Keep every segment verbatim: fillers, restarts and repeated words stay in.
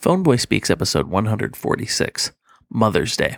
Phoneboy Speaks, episode one forty-six, Mother's Day.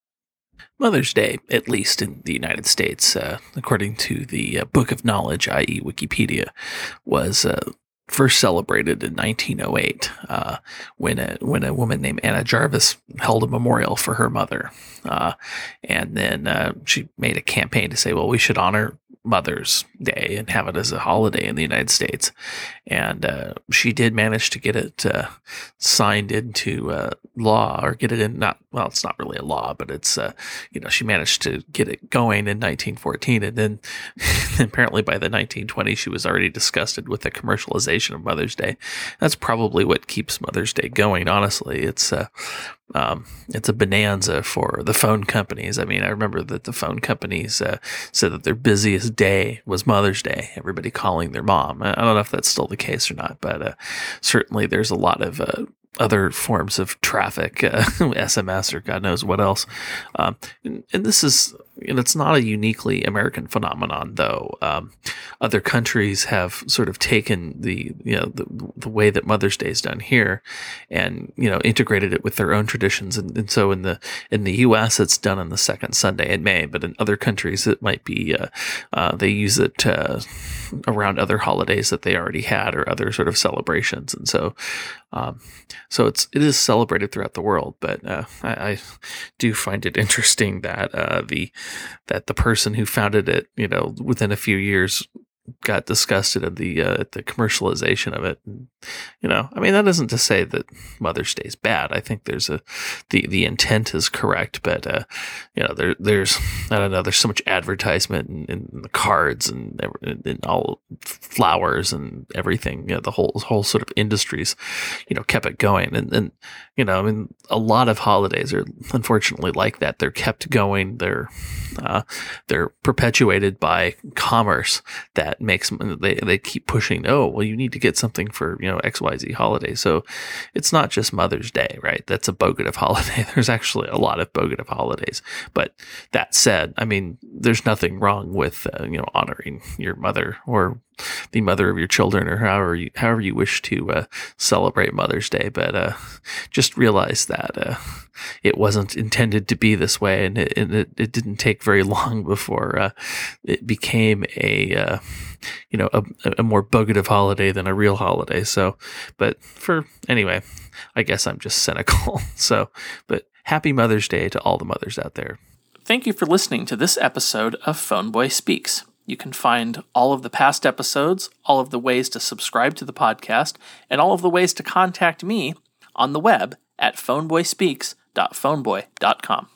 Mother's Day, at least in the United States, uh, according to the uh, Book of Knowledge, that is. Wikipedia, was uh, first celebrated in nineteen oh eight uh, when, a, when a woman named Anna Jarvis held a memorial for her mother. Uh, and then uh, she made a campaign to say, well, we should honor Mother's Day and have it as a holiday in the United States. And uh, she did manage to get it uh, signed into uh, law, or get it in, not, well, it's not really a law, but it's, uh, you know, she managed to get it going in nineteen fourteen. And then apparently by the nineteen twenties, she was already disgusted with the commercialization of Mother's Day. That's probably what keeps Mother's Day going, honestly. It's, uh, Um, it's a bonanza for the phone companies. I mean, I remember that the phone companies uh, said that their busiest day was Mother's Day, everybody calling their mom. I don't know if that's still the case or not, but uh, certainly there's a lot of uh, other forms of traffic, uh, S M S or God knows what else. Um, and, and this is, you know, it's not a uniquely American phenomenon, though. Um, other countries have sort of taken the, you know, the, the way that Mother's Day is done here, and you know, integrated it with their own traditions. And, and so in the in the U S, it's done on the second Sunday in May, but in other countries, it might be uh, uh, they use it uh, around other holidays that they already had or other sort of celebrations. And so, um, so it's it is celebrated throughout the world. But uh, I, I do find it interesting that uh, the that the person who founded it, you know, within a few years got disgusted at the uh, the commercialization of it. And, you know, I mean, that isn't to say that Mother's Day is bad. I think there's a the the intent is correct, but uh, you know, there there's I don't know. There's so much advertisement in, in the cards and in all flowers and everything. You know, the whole whole sort of industries, you know, kept it going. And and you know, I mean, a lot of holidays are unfortunately like that. They're kept going. They're uh, they're perpetuated by commerce that makes they they keep pushing. Oh, well, you need to get something for, you know, X Y Z holiday. So it's not just Mother's Day, right? That's a bogative holiday. There's actually a lot of bogative holidays. But that said, I mean, there's nothing wrong with uh, you know, honoring your mother or the mother of your children, or however you however you wish to uh, celebrate Mother's Day. But uh, just realize that uh, it wasn't intended to be this way, and it it, it didn't take very long before uh, it became a uh, you know a, a more bogative holiday than a real holiday. So, but for anyway, I guess I'm just cynical. So, but happy Mother's Day to all the mothers out there. Thank you for listening to this episode of Phoneboy Speaks. You can find all of the past episodes, all of the ways to subscribe to the podcast, and all of the ways to contact me on the web at phoneboy speaks dot phoneboy dot com.